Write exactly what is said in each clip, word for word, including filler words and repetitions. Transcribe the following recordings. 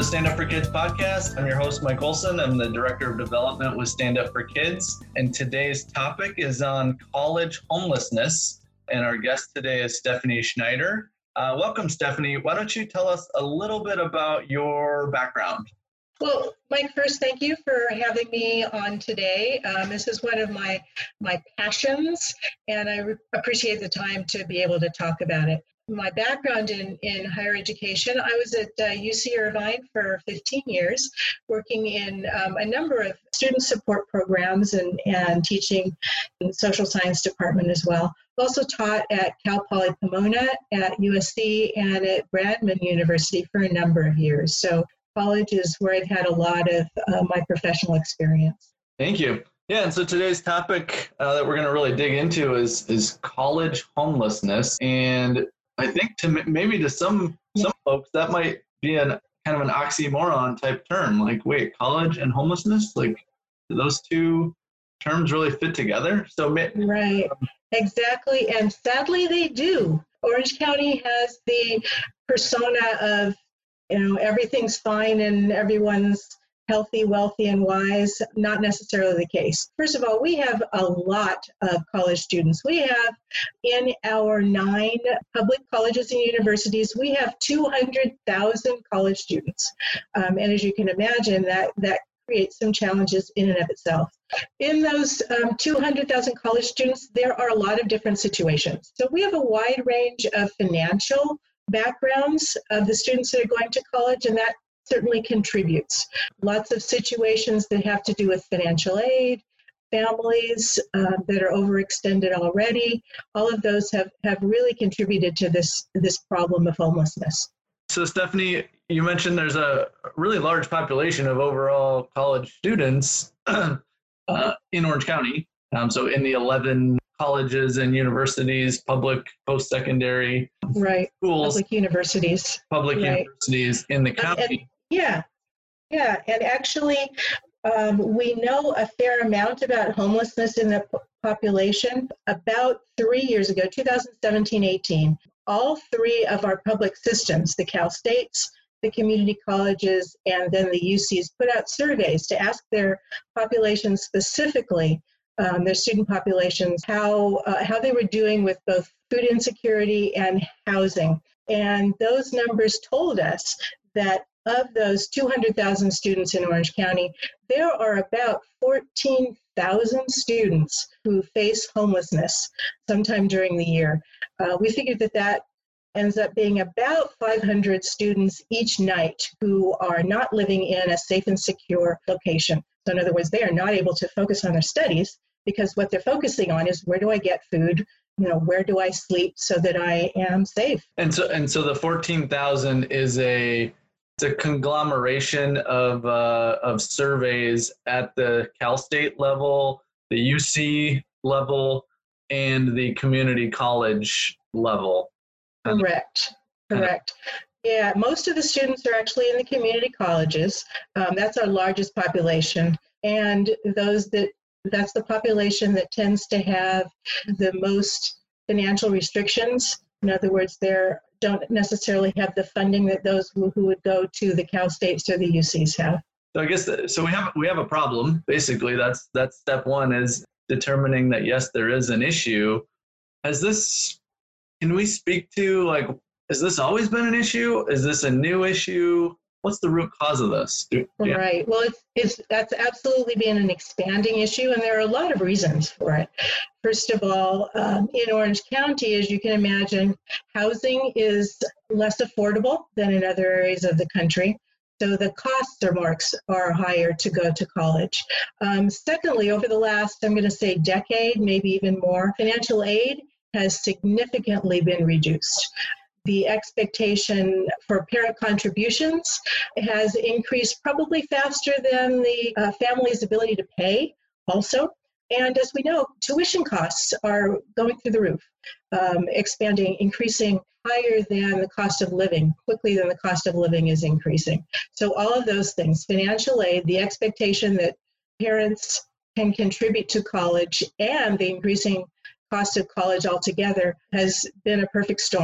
Stand Up for Kids podcast. I'm your host, Mike Olson. I'm the Director of Development with Stand Up for Kids. And today's topic is on college homelessness. And our guest today is Stephanie Schneider. Uh, welcome, Stephanie. Why don't you tell us a little bit about your background? Well, Mike, first, thank you for having me on today. Um, this is one of my my passions, and I re- appreciate the time to be able to talk about it. My background in, in higher education, I was at uh, U C Irvine for fifteen years, working in um, a number of student support programs and, and teaching in the social science department as well. Also taught at Cal Poly Pomona, at U S C, and at Bradman University for a number of years. So college is where I've had a lot of uh, my professional experience. Thank you. Yeah, and so today's topic uh, that we're going to really dig into is is college homelessness. And I think to maybe to some some folks that might be an kind of an oxymoron type term. Like, wait, college and homelessness? Like, do those two terms really fit together? So right, exactly, and sadly they do. Orange County has the persona of, you know, everything's fine and everyone's healthy, wealthy, and wise. Not necessarily the case. First of all, we have a lot of college students. We have, in our nine public colleges and universities, we have two hundred thousand college students. Um, and as you can imagine, that, that creates some challenges in and of itself. In those um, two hundred thousand college students, there are a lot of different situations. So we have a wide range of financial backgrounds of the students that are going to college, and that certainly contributes. Lots of situations that have to do with financial aid, families uh, that are overextended already. All of those have, have really contributed to this, this problem of homelessness. So Stephanie, you mentioned there's a really large population of overall college students uh, in Orange County. Um, so in the eleven colleges and universities, public, post-secondary right. schools, public universities, public right. universities in the county. And, and, yeah, yeah, and actually, um, we know a fair amount about homelessness in the p- population. About three years ago, two thousand seventeen eighteen, all three of our public systems, the Cal States, the community colleges, and then the U Cs, put out surveys to ask their populations specifically, um, their student populations, how uh, how they were doing with both food insecurity and housing. And those numbers told us that of those two hundred thousand students in Orange County, there are about fourteen thousand students who face homelessness sometime during the year. Uh, we figured that that ends up being about five hundred students each night who are not living in a safe and secure location. So in other words, they are not able to focus on their studies because what they're focusing on is, where do I get food? You know, where do I sleep so that I am safe? And so, and so the fourteen thousand is a it's a conglomeration of uh, of surveys at the Cal State level, the U C level, and the community college level. Correct. Correct. Yeah, most of the students are actually in the community colleges. Um, that's our largest population, and those that that's the population that tends to have the most financial restrictions. In other words, they don't necessarily have the funding that those who, who would go to the Cal States or the U Cs have. So I guess the, so we have we have a problem. Basically, that's that's step one, is determining that yes, there is an issue. Has this? Can we speak to, like, has this always been an issue? Is this a new issue? What's the root cause of this? Do, do you- Right. Well, it's, it's that's absolutely been an expanding issue, and there are a lot of reasons for it. First of all, um, in Orange County, as you can imagine, housing is less affordable than in other areas of the country. So the costs are more are higher to go to college. Um, secondly, over the last, I'm going to say decade, maybe even more, financial aid has significantly been reduced. The expectation for parent contributions has increased probably faster than the uh, family's ability to pay also. And as we know, tuition costs are going through the roof, um, expanding, increasing higher than the cost of living, quickly than the cost of living is increasing. So all of those things, financial aid, the expectation that parents can contribute to college, and the increasing cost of college altogether has been a perfect storm.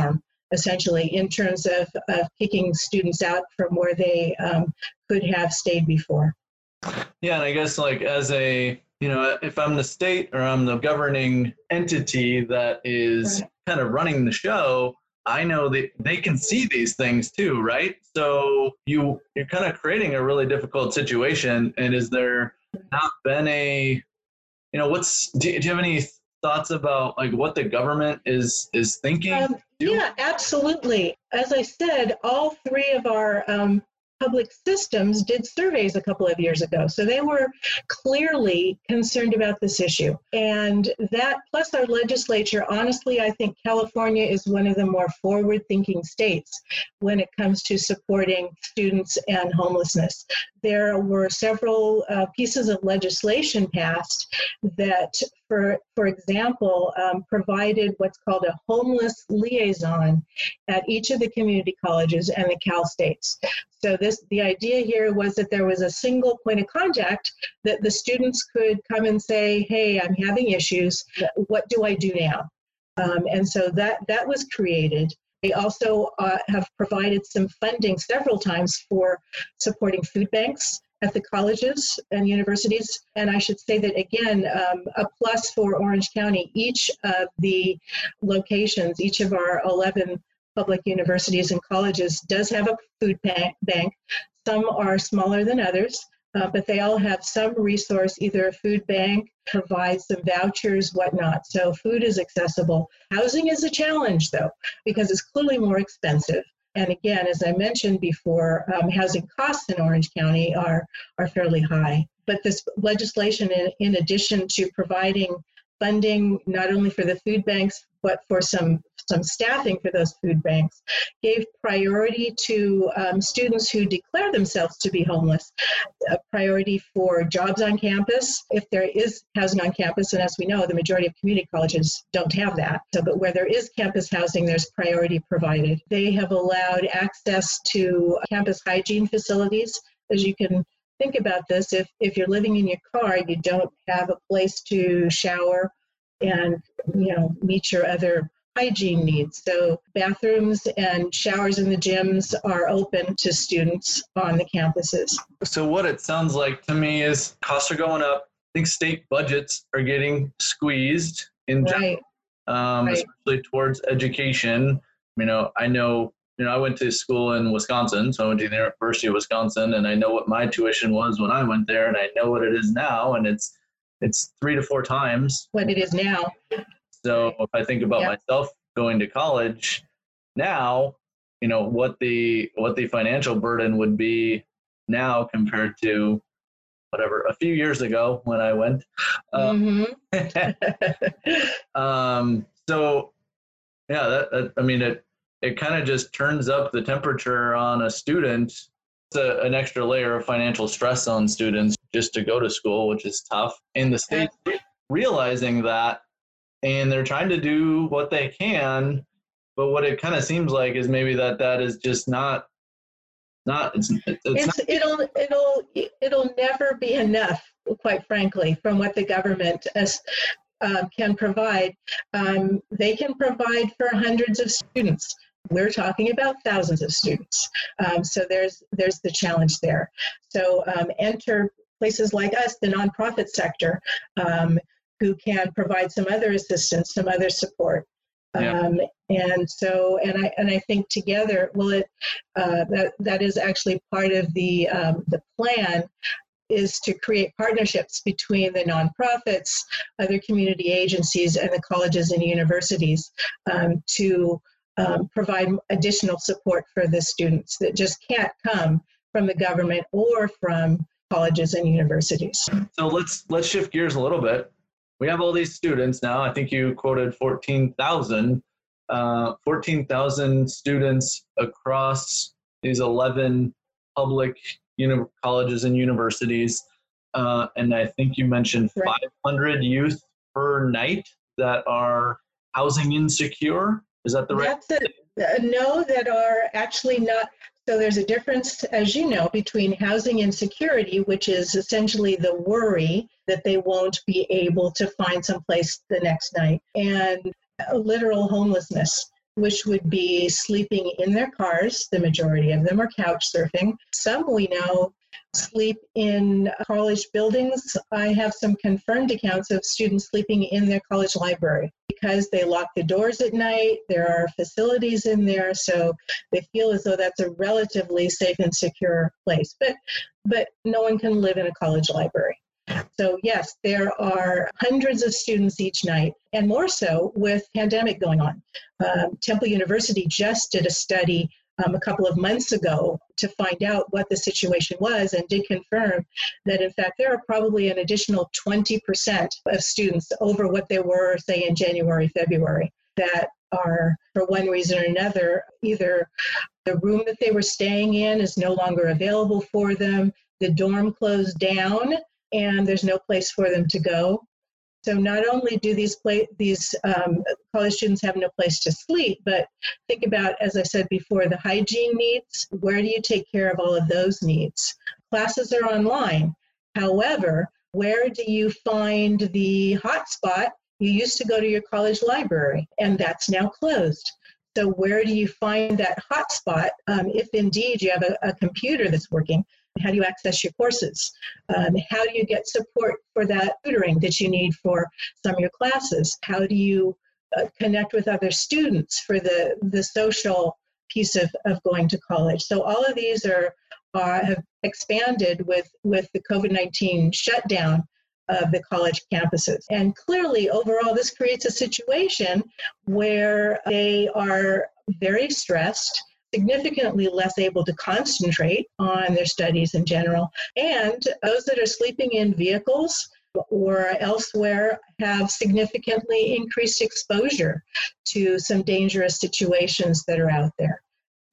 essentially, in terms of, of kicking students out from where they um, could have stayed before. Yeah, and I guess like as a, you know, if I'm the state or I'm the governing entity that is Right. kind of running the show, I know that they can see these things too, right? So you you're kind of creating a really difficult situation. And is there not been a, you know, what's do, do you have any thoughts about like what the government is is thinking? Um, yeah, absolutely. As I said, all three of our um, public systems did surveys a couple of years ago. So they were clearly concerned about this issue. And that, plus our legislature, honestly, I think California is one of the more forward-thinking states when it comes to supporting students and homelessness. There were several uh, pieces of legislation passed that, for, for example, um, provided what's called a homeless liaison at each of the community colleges and the Cal States. So this, the idea here was that there was a single point of contact that the students could come and say, hey, I'm having issues. What do I do now? Um, and so that, that was created. They also uh, have provided some funding several times for supporting food banks at the colleges and universities. And I should say that, again, um, a plus for Orange County. Each of the locations, each of our eleven public universities and colleges does have a food bank. Some are smaller than others, uh, but they all have some resource, either a food bank, provides some vouchers, whatnot. So food is accessible. Housing is a challenge, though, because it's clearly more expensive. And again, as I mentioned before, um, housing costs in Orange County are, are fairly high. But this legislation, in, in addition to providing funding not only for the food banks, but for some, some staffing for those food banks, gave priority to um, students who declare themselves to be homeless, a priority for jobs on campus, if there is housing on campus, and as we know, the majority of community colleges don't have that. So, but where there is campus housing, there's priority provided. They have allowed access to campus hygiene facilities. As you can think about this, if, if you're living in your car, you don't have a place to shower and, you know, meet your other hygiene needs. So bathrooms and showers in the gyms are open to students on the campuses. So what it sounds like to me is costs are going up. I think state budgets are getting squeezed in general, Right. um, Right. especially towards education. You know, I know, you know, I went to school in Wisconsin, so I went to the University of Wisconsin, and I know what my tuition was when I went there, and I know what it is now, and it's it's three to four times What it is now. So if I think about Yeah. myself going to college now, you know, what the what the financial burden would be now compared to whatever a few years ago when I went. Uh, Mm-hmm. um, so yeah, that, that I mean it it kind of just turns up the temperature on a student. It's a, an extra layer of financial stress on students just to go to school, which is tough. And the state realizing that, and they're trying to do what they can, but what it kind of seems like is maybe that that is just not not it's, it's, It's, not, it'll it'll it'll never be enough, quite frankly, from what the government as, uh, can provide. Um, they can provide for hundreds of students. We're talking about thousands of students. Um, so there's there's the challenge there. So um, enter places like us, the nonprofit sector, um, who can provide some other assistance, some other support. Yeah. Um, and so, and I and I think together, well, it uh, that that is actually part of the um, the plan, is to create partnerships between the nonprofits, other community agencies, and the colleges and universities um, to um, provide additional support for the students that just can't come from the government or from colleges and universities. So let's let's shift gears a little bit. We have all these students now. I think you quoted fourteen thousand, uh, fourteen thousand students across these eleven public uni- colleges and universities. Uh, and I think you mentioned Right. five hundred youth per night that are housing insecure. Is that the right? That's a, uh, no, that are actually not. So there's a difference, as you know, between housing insecurity, which is essentially the worry that they won't be able to find someplace the next night, and literal homelessness. which would be sleeping in their cars. The majority of them are couch surfing. Some we know sleep in college buildings. I have some confirmed accounts of students sleeping in their college library because they lock the doors at night. There are facilities in there, so they feel as though that's a relatively safe and secure place. But, but no one can live in a college library. So yes, there are hundreds of students each night, and more so with pandemic going on. Um, Temple University just did a study um, a couple of months ago to find out what the situation was, and did confirm that in fact there are probably an additional twenty percent of students over what there were, say, in January, February, that are, for one reason or another, either the room that they were staying in is no longer available for them, the dorm closed down, and there's no place for them to go. So not only do these play, these um, college students have no place to sleep, but think about, as I said before, the hygiene needs. Where do you take care of all of those needs? Classes are online. However, where do you find the hotspot? You used to go to your college library, and that's now closed. So where do you find that hotspot um, if indeed you have a, a computer that's working? How do you access your courses? Um, how do you get support for that tutoring that you need for some of your classes? How do you uh, connect with other students for the, the social piece of, of going to college? So all of these are, are have expanded with, with the COVID nineteen shutdown of the college campuses. And clearly, overall, this creates a situation where they are very stressed, significantly less able to concentrate on their studies in general. And those that are sleeping in vehicles or elsewhere have significantly increased exposure to some dangerous situations that are out there.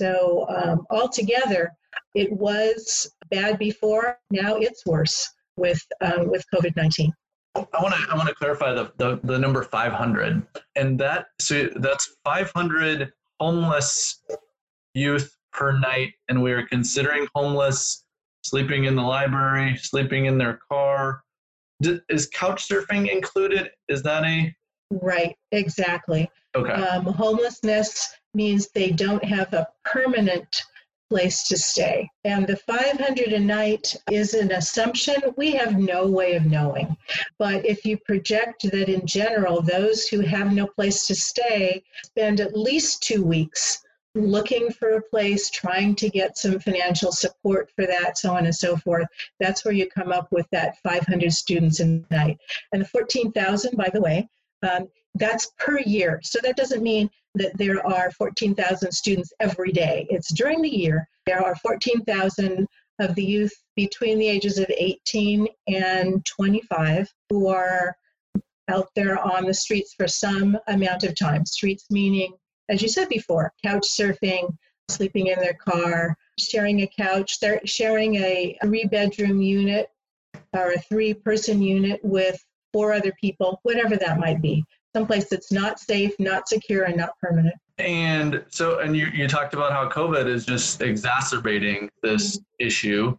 So um, altogether, it was bad before, now it's worse with um, with COVID nineteen. I want to I want to clarify the, the the number five hundred, and that so that's five hundred homeless youth per night, and we are considering homeless sleeping in the library, sleeping in their car. D- is couch surfing included? Is that a Right, exactly. okay? Um, homelessness means they don't have a permanent place to stay. And the five hundred a night is an assumption. We have no way of knowing. But if you project that in general, those who have no place to stay spend at least two weeks looking for a place, trying to get some financial support for that, so on and so forth, that's where you come up with that five hundred students a night. And the fourteen thousand, by the way, um, that's per year. So that doesn't mean that there are fourteen thousand students every day. It's during the year. There are fourteen thousand of the youth between the ages of eighteen and twenty-five who are out there on the streets for some amount of time. Streets meaning, as you said before, couch surfing, sleeping in their car, sharing a couch, they're sharing a three-bedroom unit or a three-person unit with four other people, whatever that might be. Someplace that's not safe, not secure, and not permanent. And so, and you, you talked about how COVID is just exacerbating this mm-hmm. issue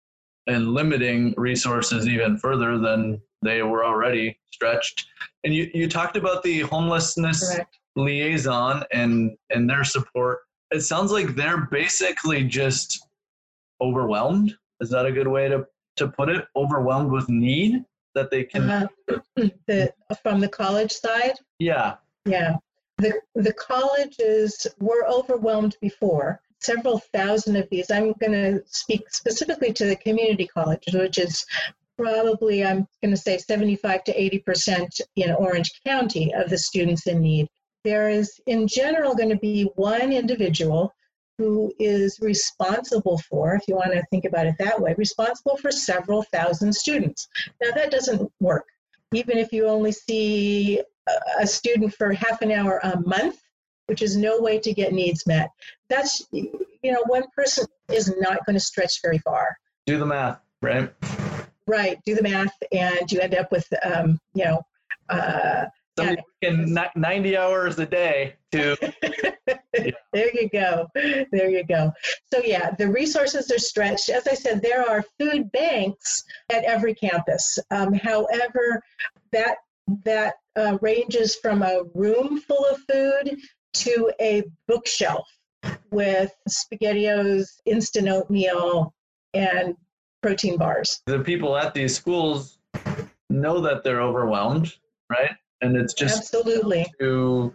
and limiting resources even further than they were already stretched. And you, you talked about the homelessness Correct. Liaison and, and their support. It sounds like they're basically just overwhelmed. Is that a good way to, to put it? Overwhelmed with need that they can... Uh, the, from the college side? Yeah. Yeah. The, the colleges were overwhelmed before. Several thousand of these. I'm going to speak specifically to the community colleges, which is probably, I'm going to say seventy-five to eighty percent in Orange County of the students in need. There is, in general, going to be one individual who is responsible for, if you want to think about it that way, responsible for several thousand students. Now, that doesn't work. Even if you only see a student for half an hour a month, which is no way to get needs met. That's, you know, one person is not going to stretch very far. Do the math, right? Right, do the math, and you end up with, um, you know, uh, somebody working ninety hours a day to... yeah. There you go. There you go. So yeah, the resources are stretched. As I said, there are food banks at every campus. Um, however, that that uh, ranges from a room full of food to a bookshelf with SpaghettiOs, instant oatmeal, and protein bars. The people at these schools know that they're overwhelmed, right? And it's just absolutely to,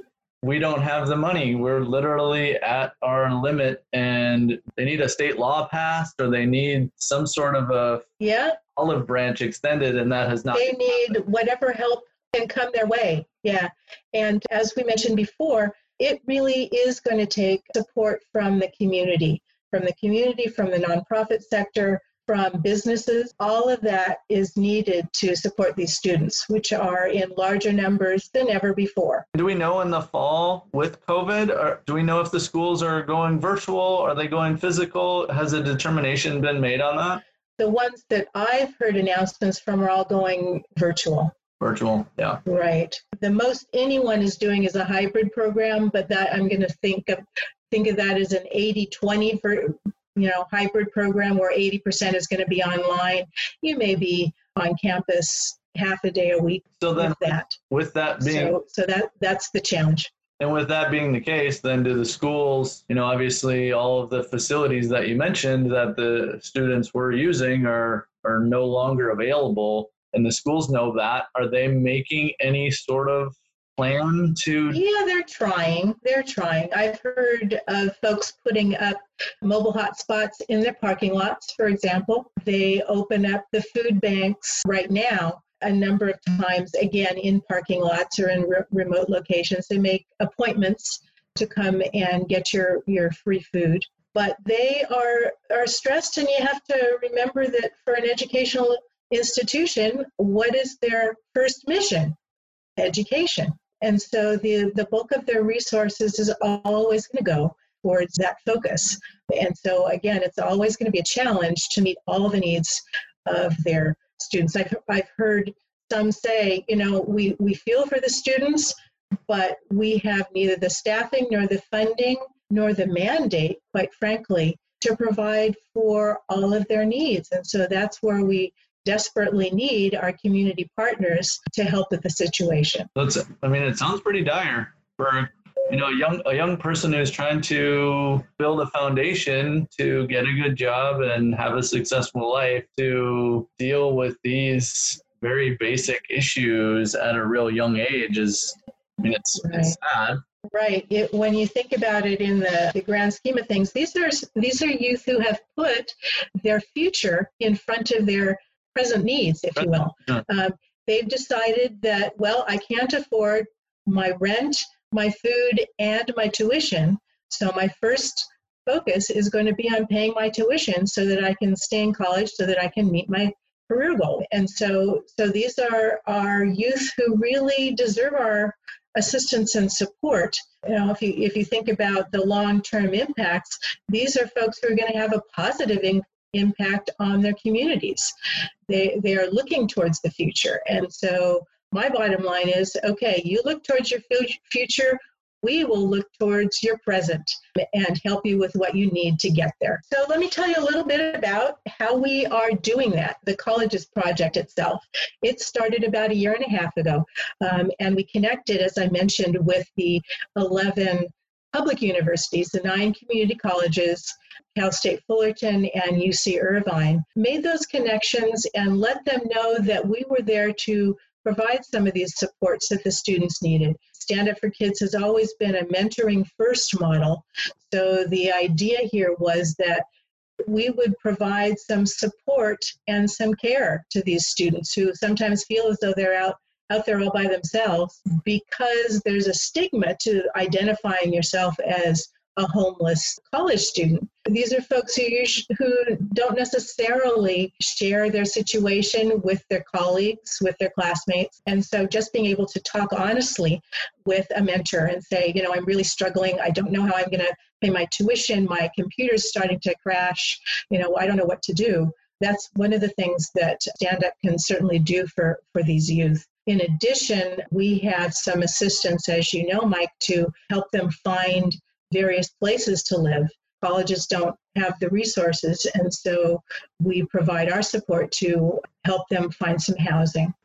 we don't have the money. We're literally at our limit, and they need a state law passed, or they need some sort of a yeah olive branch extended, and that has not. They need whatever help can come their way. Yeah. And as we mentioned before, it really is going to take support from the community, from the community, from the nonprofit sector, from businesses. All of that is needed to support these students, which are in larger numbers than ever before. Do we know in the fall with COVID, or do we know if the schools are going virtual? Are they going physical? Has a determination been made on that? The ones that I've heard announcements from are all going virtual. Virtual, yeah. Right. The most anyone is doing is a hybrid program, but that I'm going to think of think of that as an eighty twenty for, you know, hybrid program where eighty percent is going to be online. You may be on campus half a day a week. So then, with that, with that being, so, so that that's the challenge. And with that being the case, then do the schools, you know, obviously all of the facilities that you mentioned that the students were using are are no longer available, and the schools know that. Are they making any sort of plan to? Yeah, they're trying. They're trying. I've heard of folks putting up mobile hotspots in their parking lots, for example. They open up the food banks right now a number of times, again, in parking lots or in re- remote locations. They make appointments to come and get your, your free food. But they are, are stressed, and you have to remember that for an educational institution, what is their first mission? Education. And so the, the bulk of their resources is always going to go towards that focus. And so, again, it's always going to be a challenge to meet all the needs of their students. I've, I've heard some say, you know, we, we feel for the students, but we have neither the staffing nor the funding nor the mandate, quite frankly, to provide for all of their needs. And so that's where we desperately need our community partners to help with the situation. That's, I mean, it sounds pretty dire for, you know, a young a young person who's trying to build a foundation to get a good job and have a successful life, to deal with these very basic issues at a real young age is, I mean, it's, right. it's sad. Right. It, when you think about it in the, the grand scheme of things, these are these are youth who have put their future in front of their present needs, if you will. Um, they've decided that, well, I can't afford my rent, my food, and my tuition. So my first focus is going to be on paying my tuition so that I can stay in college, so that I can meet my career goal. And so, so these are our youth who really deserve our assistance and support. You know, if you if you think about the long-term impacts, these are folks who are going to have a positive in, impact on their communities. They they are looking towards the future, and so my bottom line is, okay, you look towards your future, we will look towards your present and help you with what you need to get there. So let me tell you a little bit about how we are doing that, the Colleges Project itself. It started about a year and a half ago, um, and we connected, as I mentioned, with the eleven public universities, the nine community colleges, Cal State Fullerton and U C Irvine, made those connections and let them know that we were there to provide some of these supports that the students needed. Stand Up for Kids has always been a mentoring first model. So the idea here was that we would provide some support and some care to these students who sometimes feel as though they're out, out there all by themselves, because there's a stigma to identifying yourself as a homeless college student. These are folks who who don't necessarily share their situation with their colleagues, with their classmates. And so just being able to talk honestly with a mentor and say, you know, I'm really struggling. I don't know how I'm going to pay my tuition. My computer's starting to crash. You know, I don't know what to do. That's one of the things that Stand Up can certainly do for, for these youth. In addition, we have some assistance, as you know, Mike, to help them find various places to live. Colleges don't have the resources, and so we provide our support to help them find some housing.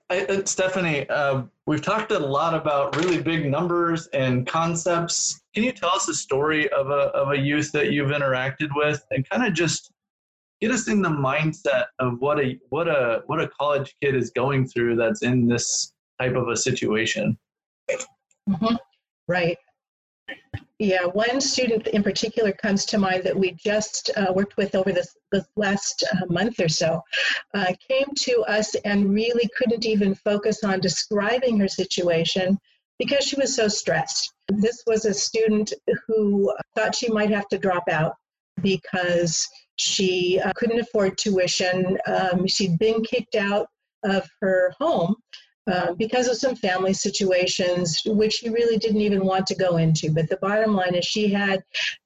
I, uh, Stephanie, uh, we've talked a lot about really big numbers and concepts. Can you tell us a story of a of a youth that you've interacted with, and kind of just get us in the mindset of what a what a what a college kid is going through that's in this type of a situation? Mm-hmm. Right. Yeah, one student in particular comes to mind that we just uh, worked with over this, this last uh, month or so, uh, came to us and really couldn't even focus on describing her situation because she was so stressed. This was a student who thought she might have to drop out because she uh, couldn't afford tuition. Um, she'd been kicked out of her home Uh, because of some family situations, which she really didn't even want to go into. But the bottom line is she had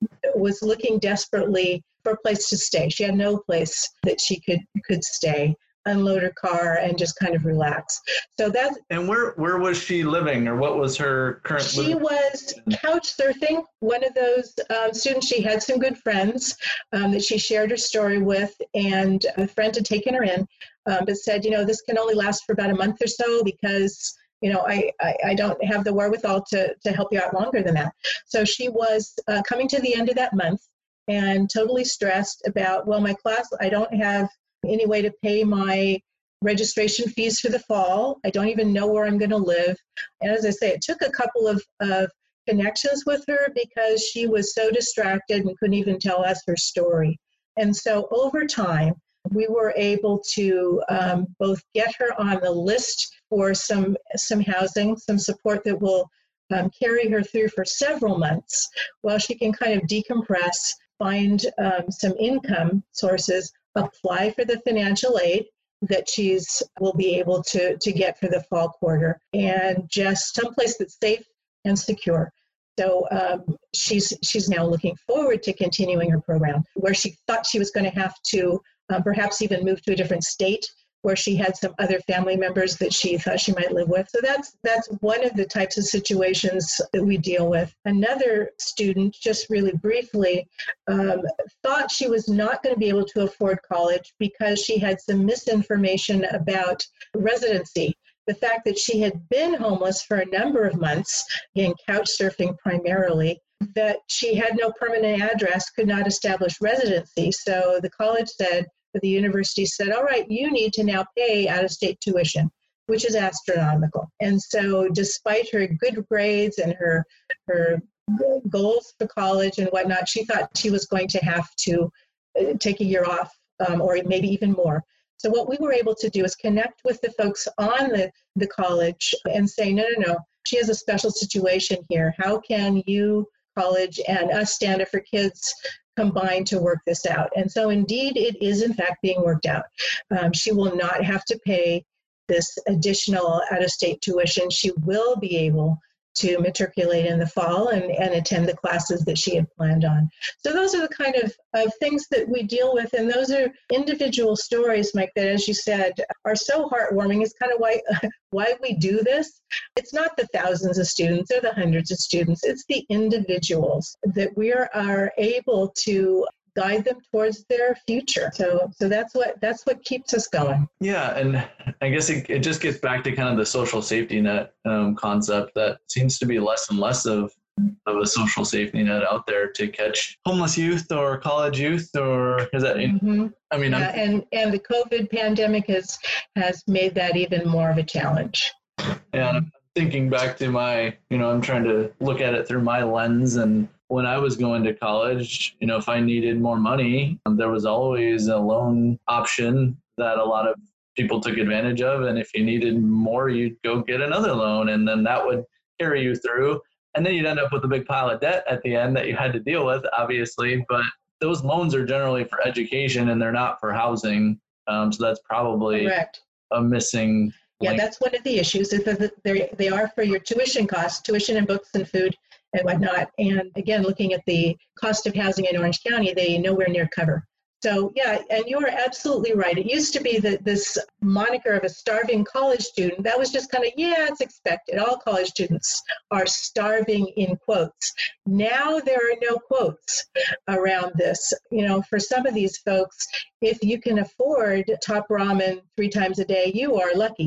was looking desperately for a place to stay. She had no place that she could could stay, unload her car, and just kind of relax. So that's. And where where was she living, or what was her current? She living? was couch surfing. One of those um, students. She had some good friends um, that she shared her story with, and a friend had taken her in, um, but said, you know, this can only last for about a month or so because, you know, I, I, I don't have the wherewithal to, to help you out longer than that. So she was uh, coming to the end of that month and totally stressed about, well, my class, I don't have any way to pay my registration fees for the fall. I don't even know where I'm going to live. And as I say, it took a couple of, of connections with her because she was so distracted and couldn't even tell us her story. And so over time, we were able to um, both get her on the list for some some housing, some support that will um, carry her through for several months while she can kind of decompress, find um, some income sources, apply for the financial aid that she's will be able to, to get for the fall quarter, and just someplace that's safe and secure. So um, she's she's now looking forward to continuing her program, where she thought she was going to have to uh, perhaps even move to a different state where she had some other family members that she thought she might live with. So that's that's one of the types of situations that we deal with. Another student, just really briefly, um, thought she was not going to be able to afford college because she had some misinformation about residency. The fact that she had been homeless for a number of months, again, couch surfing primarily, that she had no permanent address, could not establish residency. So the college said, the university said, all right, you need to now pay out-of-state tuition, which is astronomical. And so despite her good grades and her, her goals for college and whatnot, she thought she was going to have to take a year off um, or maybe even more. So what we were able to do is connect with the folks on the, the college and say, no, no, no, she has a special situation here. How can you, college, and us, Stand Up for Kids, combine to work this out? And so indeed, it is in fact being worked out. Um, she will not have to pay this additional out-of-state tuition. She will be able to matriculate in the fall and, and attend the classes that she had planned on. So those are the kind of, of things that we deal with. And those are individual stories, Mike, that, as you said, are so heartwarming. It's kind of why, why we do this. It's not the thousands of students or the hundreds of students. It's the individuals that we are, are able to guide them towards their future. So so that's what that's what keeps us going. Yeah, and I guess it, it just gets back to kind of the social safety net um, concept that seems to be less and less of of a social safety net out there to catch homeless youth or college youth, or is that? Mm-hmm. I mean, yeah, and and the COVID pandemic has has made that even more of a challenge. And I'm thinking back to my, you know, I'm trying to look at it through my lens, and when I was going to college, you know, if I needed more money, um, there was always a loan option that a lot of people took advantage of. And if you needed more, you'd go get another loan, and then that would carry you through. And then you'd end up with a big pile of debt at the end that you had to deal with, obviously. But those loans are generally for education and they're not for housing. Um, so that's probably Correct. a missing Yeah, link. that's one of the issues, is that they they are for your tuition costs, tuition and books and food and whatnot. And again, looking at the cost of housing in Orange County, they nowhere near cover. So yeah, and you're absolutely right. It used to be that this moniker of a starving college student, that was just kind of, yeah, it's expected. All college students are starving in quotes. Now there are no quotes around this. You know, for some of these folks, if you can afford top ramen three times a day, you are lucky.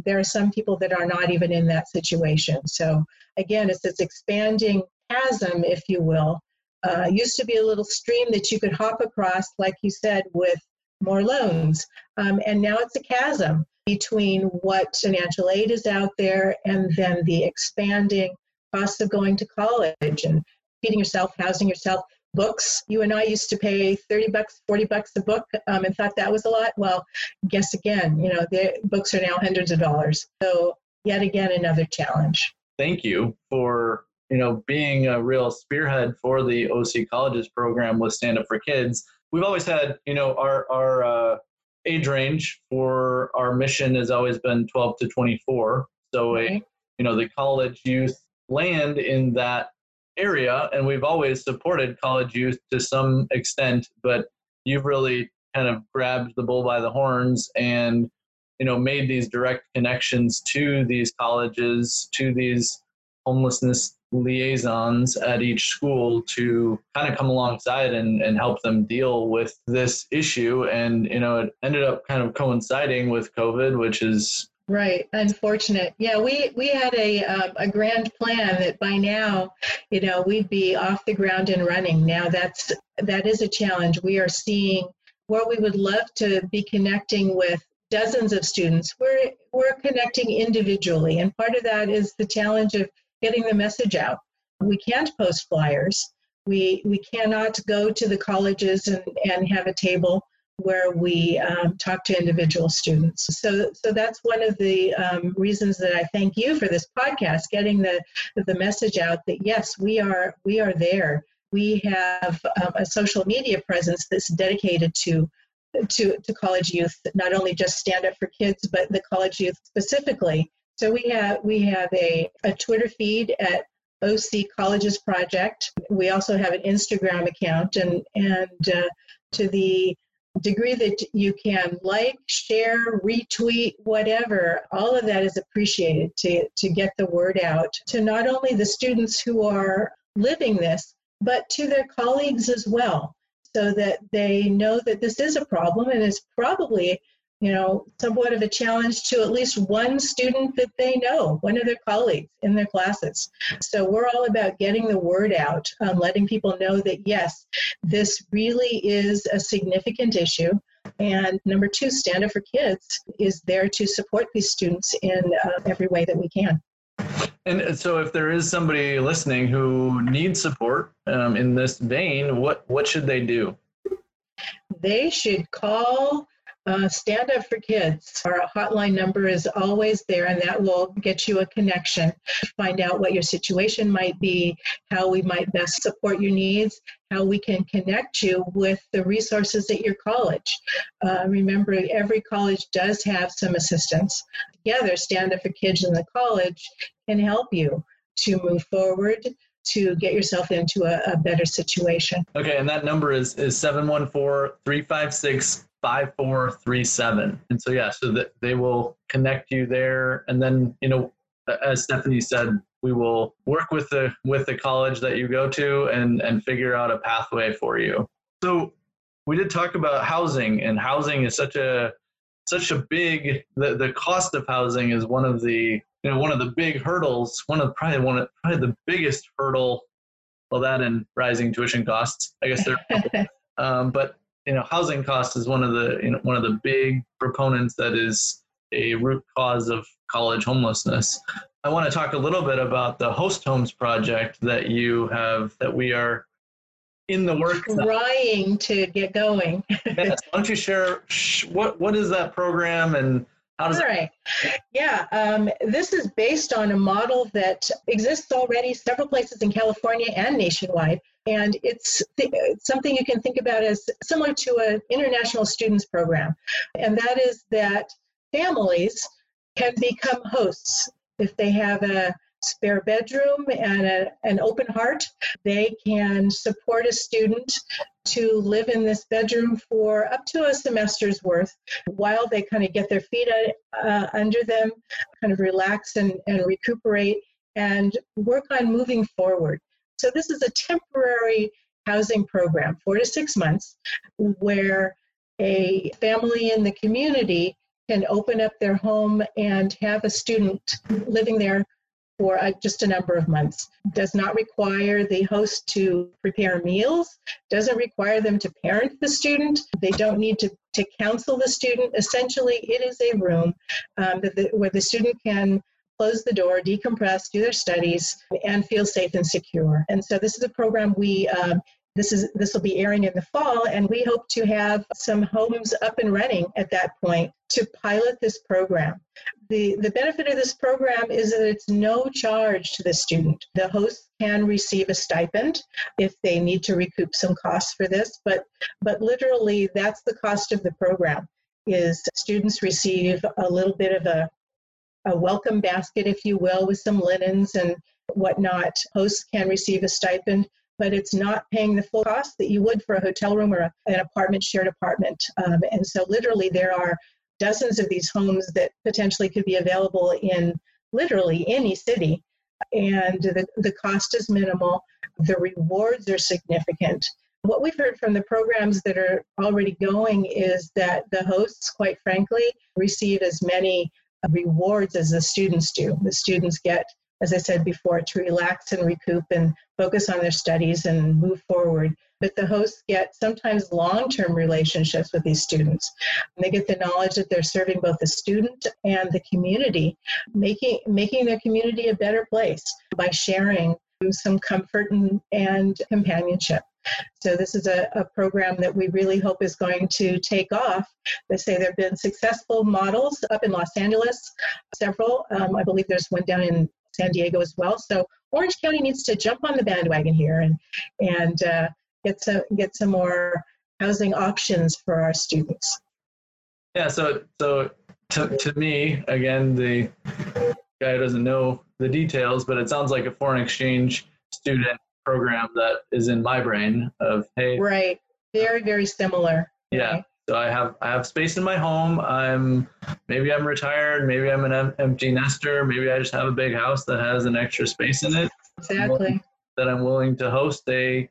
there are some people that are not even in that situation. So again, it's this expanding chasm, if you will. Uh, used to be a little stream that you could hop across, like you said, with more loans. Um, and now it's a chasm between what financial aid is out there and then the expanding costs of going to college and feeding yourself, housing yourself. Books, you and I used to pay thirty bucks, forty bucks a book um, and thought that was a lot. Well, guess again, you know, the books are now hundreds of dollars. So yet again, another challenge. Thank you for, you know, being a real spearhead for the O C Colleges program with Stand Up for Kids. We've always had, you know, our, our uh, age range for our mission has always been twelve to twenty-four. So, a, you know, the college youth land in that area, and we've always supported college youth to some extent, but you've really kind of grabbed the bull by the horns and, you know, made these direct connections to these colleges, to these homelessness liaisons at each school to kind of come alongside and, and help them deal with this issue. And, you know, it ended up kind of coinciding with COVID, which is right. Unfortunate. Yeah, we, we had a, um, a grand plan that by now, you know, we'd be off the ground and running. Now that's, that is a challenge. We are seeing where we would love to be connecting with dozens of students. We're, we're connecting individually. And part of that is the challenge of getting the message out. We can't post flyers. We, we cannot go to the colleges and, and have a table where we um, talk to individual students. So, so that's one of the um, reasons that I thank you for this podcast, getting the, the message out that yes, we are, we are there. We have um, a social media presence that's dedicated to, to, to college youth, not only just Stand Up for Kids, but the college youth specifically. So we have, we have a, a Twitter feed at O C Colleges Project. We also have an Instagram account, and, and uh, to the degree that you can like, share, retweet, whatever, all of that is appreciated to, to get the word out to not only the students who are living this, but to their colleagues as well, so that they know that this is a problem and is probably, you know, somewhat of a challenge to at least one student that they know, one of their colleagues in their classes. So we're all about getting the word out, um, letting people know that, yes, this really is a significant issue. And number two, Stand Up for Kids is there to support these students in uh, every way that we can. And so if there is somebody listening who needs support um, in this vein, what, what should they do? They should call Uh, Stand Up for Kids. Our hotline number is always there, and that will get you a connection. Find out what your situation might be, how we might best support your needs, how we can connect you with the resources at your college. Uh, remember, every college does have some assistance. Together, Stand Up for Kids in the college can help you to move forward, to get yourself into a, a better situation. Okay, and that number is, is seven one four, three five six, five four three seven. And so, yeah, so that they will connect you there. And then, you know, as Stephanie said, we will work with the with the college that you go to and, and figure out a pathway for you. So we did talk about housing, and housing is such a such a big, the, the cost of housing is one of the, you know, one of the big hurdles, one of probably one of probably the biggest hurdle, well, that and rising tuition costs, I guess they're, um, but you know, housing costs is one of the, you know, one of the big proponents that is a root cause of college homelessness. I want to talk a little bit about the Host Homes project that you have, that we are in the works. Trying to get going. Yes. Why don't you share what what is that program and how does All right. Yeah, um, this is based on a model that exists already several places in California and nationwide. And it's, th- it's something you can think about as similar to an international students program. And that is that families can become hosts. If they have a spare bedroom and a, an open heart, they can support a student to live in this bedroom for up to a semester's worth while they kind of get their feet uh, under them, kind of relax and, and recuperate and work on moving forward. So this is a temporary housing program, four to six months, where a family in the community can open up their home and have a student living there for uh, just a number of months. Does not require the host to prepare meals, doesn't require them to parent the student. They don't need to, to counsel the student. Essentially, it is a room um, that the, where the student can close the door, decompress, do their studies, and feel safe and secure. And so this is a program we um, This is this will be airing in the fall, and we hope to have some homes up and running at that point to pilot this program. The, the benefit of this program is that it's no charge to the student. The host can receive a stipend if they need to recoup some costs for this, but, but literally that's the cost of the program, is students receive a little bit of a, a welcome basket, if you will, with some linens and whatnot. Hosts can receive a stipend, but it's not paying the full cost that you would for a hotel room or a, an apartment, shared apartment. Um, and so literally there are dozens of these homes that potentially could be available in literally any city. And the, the cost is minimal. The rewards are significant. What we've heard from the programs that are already going is that the hosts, quite frankly, receive as many rewards as the students do. The students get, as I said before, to relax and recoup and focus on their studies and move forward. But the hosts get sometimes long-term relationships with these students. And they get the knowledge that they're serving both the student and the community, making, making their community a better place by sharing some comfort and, and companionship. So this is a, a program that we really hope is going to take off. They say there have been successful models up in Los Angeles, several. Um, I believe there's one down in San Diego as well. So Orange County needs to jump on the bandwagon here and and uh, get some get some more housing options for our students. Yeah. So so to to me, again, the guy doesn't know the details, but it sounds like a foreign exchange student program that is in my brain of, hey, right, very very similar. Yeah. Right. So I have I have space in my home. I'm maybe I'm retired. Maybe I'm an em- empty nester. Maybe I just have a big house that has an extra space in it. Exactly. That I'm willing to host a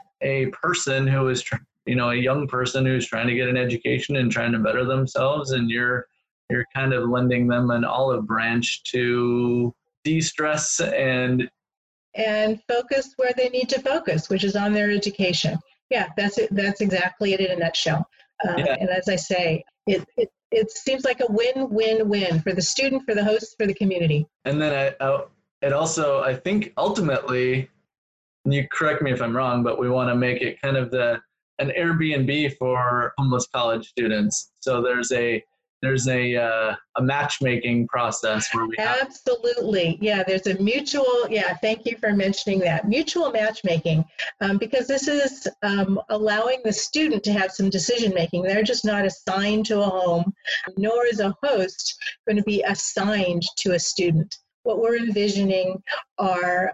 a person who is, tr- you know, a young person who's trying to get an education and trying to better themselves, and you're you're kind of lending them an olive branch to de-stress and and focus where they need to focus, which is on their education. Yeah, that's it. That's exactly it in a nutshell. Uh, yeah. And as I say, it, it it seems like a win-win-win for the student, for the host, for the community. And then I, I it also, I think ultimately, and you correct me if I'm wrong, but we want to make it kind of the an Airbnb for homeless college students. So there's a there's a uh, a matchmaking process where we have Absolutely. Yeah, there's a mutual, yeah, thank you for mentioning that. Mutual matchmaking, um, because this is um, allowing the student to have some decision making. They're just not assigned to a home, nor is a host going to be assigned to a student. What we're envisioning are,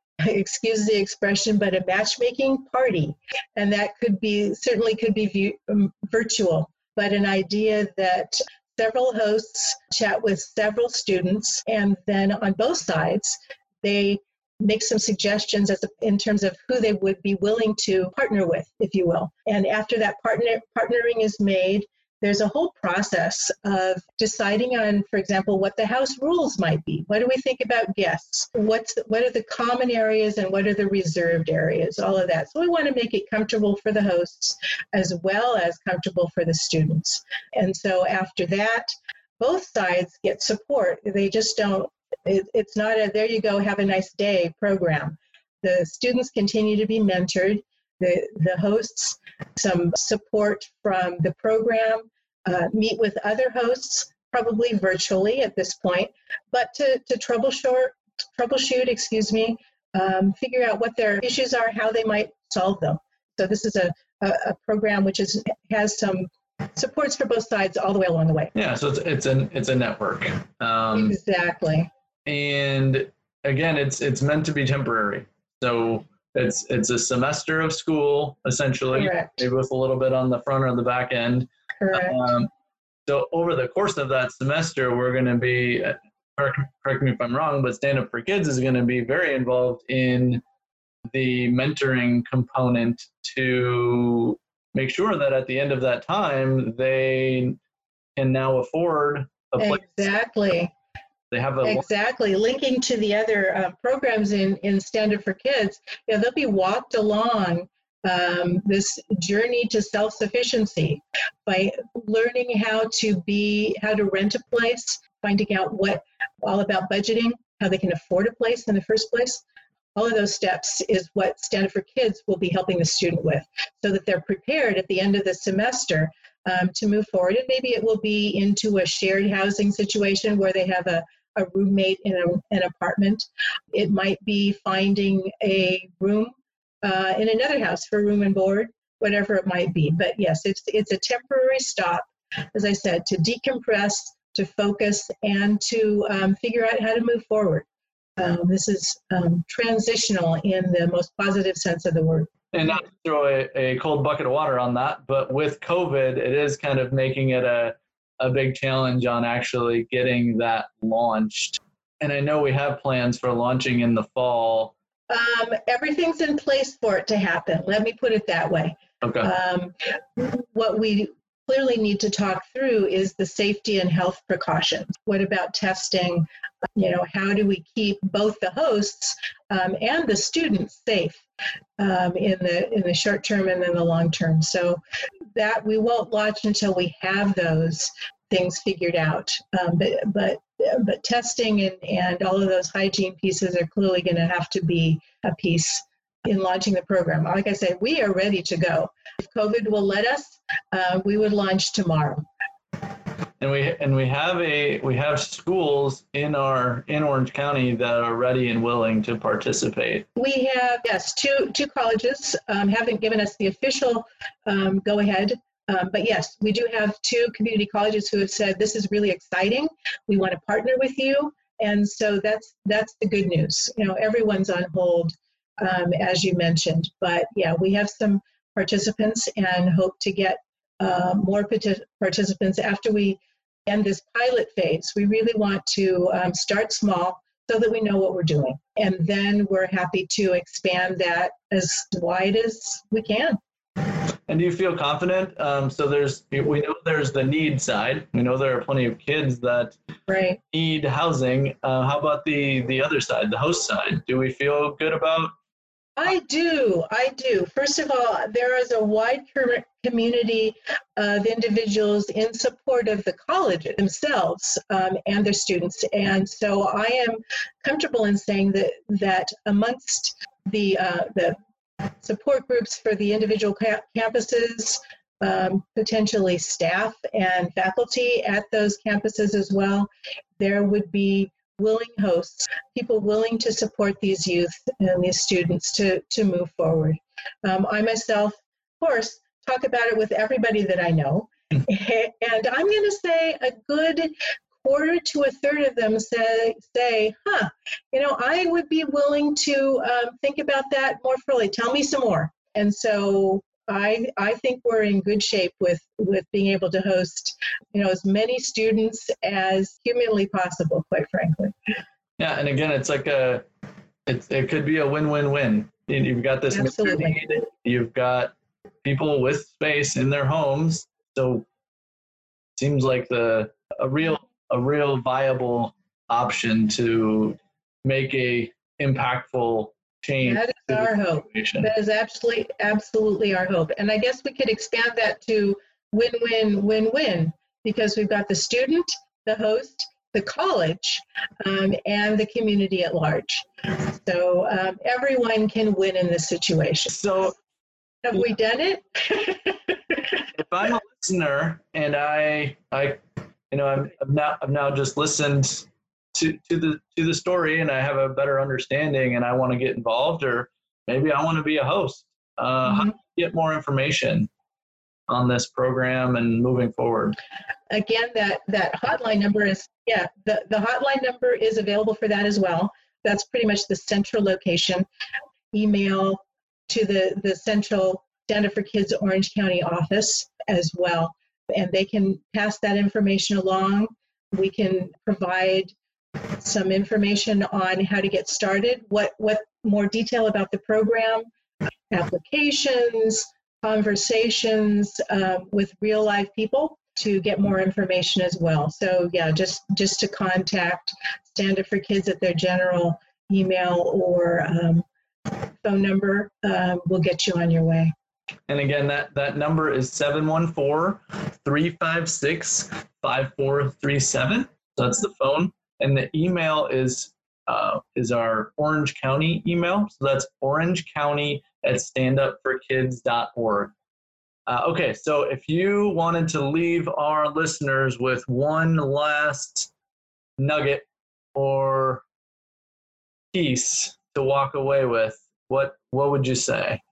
excuse the expression, but a matchmaking party. And that could be, certainly could be view, um, virtual, but an idea that several hosts chat with several students, and then on both sides, they make some suggestions as a, in terms of who they would be willing to partner with, if you will. And after that partner partnering is made, there's a whole process of deciding on, for example, what the house rules might be. What do we think about guests? What's the, what are the common areas and what are the reserved areas? All of that. So we want to make it comfortable for the hosts as well as comfortable for the students. And so after that, both sides get support. They just don't, it, it's not a, there you go, have a nice day program. The students continue to be mentored. The, the hosts, some support from the program, uh, meet with other hosts, probably virtually at this point, but to, to troubleshoot, troubleshoot, excuse me, um, figure out what their issues are, how they might solve them. So this is a, a, a program which is, has some supports for both sides all the way along the way. Yeah, so it's it's a it's a network. Um, exactly. And again, it's it's meant to be temporary. So it's it's a semester of school essentially, Correct. maybe with a little bit on the front or the back end. Correct. Um, so over the course of that semester, we're going to be, correct, correct me if I'm wrong, but Stand Up for Kids is going to be very involved in the mentoring component to make sure that at the end of that time, they can now afford a place. Exactly. They have a Exactly. Linking to the other uh, programs in, in Stand Up for Kids, you know, they'll be walked along um, this journey to self-sufficiency by learning how to be, how to rent a place, finding out what, all about budgeting, how they can afford a place in the first place. All of those steps is what Stand Up for Kids will be helping the student with, so that they're prepared at the end of the semester um, to move forward. And maybe it will be into a shared housing situation where they have a, a roommate in a, an apartment. It might be finding a room uh, in another house for room and board, whatever it might be. But yes, it's it's a temporary stop, as I said, to decompress, to focus, and to um, figure out how to move forward. Um, this is um, transitional in the most positive sense of the word. And not to throw a, a cold bucket of water on that, but with COVID, it is kind of making it a, a big challenge on actually getting that launched. And I know we have plans for launching in the fall. Um, everything's in place for it to happen. Let me put it that way. Okay. Um, what we clearly need to talk through is the safety and health precautions. What about testing? You know, how do we keep both the hosts um, and the students safe um, in the in the short term and then the long term? So that we won't launch until we have those things figured out. Um, but but but testing and, and all of those hygiene pieces are clearly going to have to be a piece in launching the program. Like I said, we are ready to go. If COVID will let us, uh, we would launch tomorrow. And we and we have a we have schools in our in Orange County that are ready and willing to participate. We have yes, two two colleges um, haven't given us the official um, go ahead, um, but yes, we do have two community colleges who have said this is really exciting. We want to partner with you, and so that's that's the good news. You know, everyone's on hold, um, as you mentioned, but yeah, we have some participants and hope to get uh, more partic- participants after we end this pilot phase. We really want to um, start small so that we know what we're doing. And then we're happy to expand that as wide as we can. And do you feel confident? Um, so there's, we know there's the need side. We know there are plenty of kids that right. need housing. Uh, how about the, the other side, the host side? Do we feel good about? I do, I do. First of all, there is a wide community of individuals in support of the colleges themselves um, and their students. And so I am comfortable in saying that that amongst the uh, the support groups for the individual ca- campuses, um, potentially staff and faculty at those campuses as well, there would be willing hosts, people willing to support these youth and these students to, to move forward. Um, I myself, of course, talk about it with everybody that I know. And I'm going to say a good quarter to a third of them say, say, huh, you know, I would be willing to um, think about that more fully. Tell me some more. And so I, I think we're in good shape with, with being able to host, you know, as many students as humanly possible, quite frankly. Yeah, and again, it's like a, it's, it could be a win-win-win. You've got this Absolutely. need, you've got people with space in their homes, so it seems like the a real a real viable option to make a impactful change. That is our hope. That is absolutely, absolutely our hope. And I guess we could expand that to win-win, win-win, because we've got the student, the host, the college, um, and the community at large. So um, everyone can win in this situation. So have we done it? If I'm a listener and I, I, you know, I'm, I've now, I've now just listened to, to the to the story, and I have a better understanding, and I want to get involved, or maybe I want to be a host. Uh, mm-hmm. How do you get more information on this program and moving forward? Again, that that hotline number is yeah the the hotline number is available for that as well. That's pretty much the central location. Email to the the central Stand Up for Kids Orange County office as well, and they can pass that information along. We can provide some information on how to get started, what what more detail about the program, applications, conversations uh, with real live people to get more information as well. So yeah, just just to contact Stand Up for Kids at their general email or um, phone number um, will get you on your way. And again, that, that number is seven one four, three five six, five four three seven. So that's the phone. And the email is uh, is our Orange County email. So that's orange county at stand up for kids dot org. Uh, okay, so if you wanted to leave our listeners with one last nugget or piece to walk away with, what what would you say?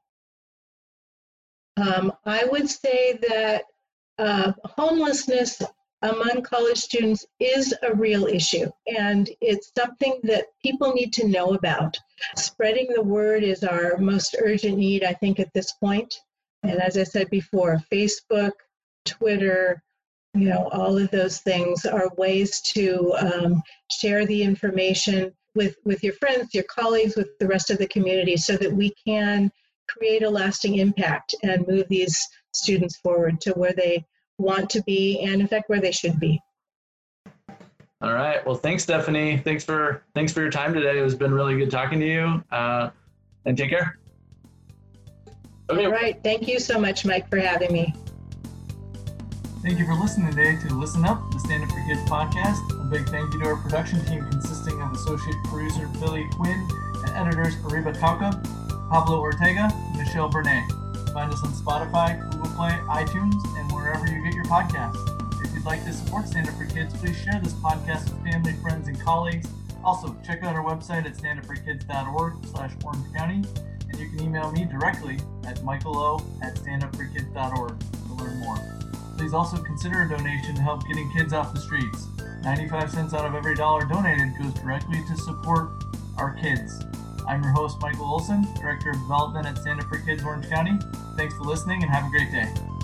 Um, I would say that uh, homelessness among college students is a real issue, and it's something that people need to know about. Spreading the word is our most urgent need, I think, at this point. And as I said before, Facebook, Twitter, you know, all of those things are ways to um, share the information with, with your friends, your colleagues, with the rest of the community, so that we can create a lasting impact and move these students forward to where they want to be and, in fact, where they should be. All right. Well, thanks, Stephanie. Thanks for thanks for your time today. It has been really good talking to you. Uh, and take care. Okay. All right. Thank you so much, Mike, for having me. Thank you for listening today to Listen Up, the Stand Up for Kids podcast. A big thank you to our production team consisting of associate producer Billy Quinn and editors Ariba Kauka, Pablo Ortega, and Michelle Bernay. Find us on Spotify, Google Play, iTunes, and wherever you get your podcasts. If you'd like to support Stand Up for Kids, please share this podcast with family, friends, and colleagues. Also, check out our website at stand up for kids dot org slash Orange County, and you can email me directly at michaelo at stand up for kids dot org to learn more. Please also consider a donation to help getting kids off the streets. ninety-five cents out of every dollar donated goes directly to support our kids. I'm your host, Michael Olson, Director of Development at Stand Up for Kids Orange County. Thanks for listening and have a great day.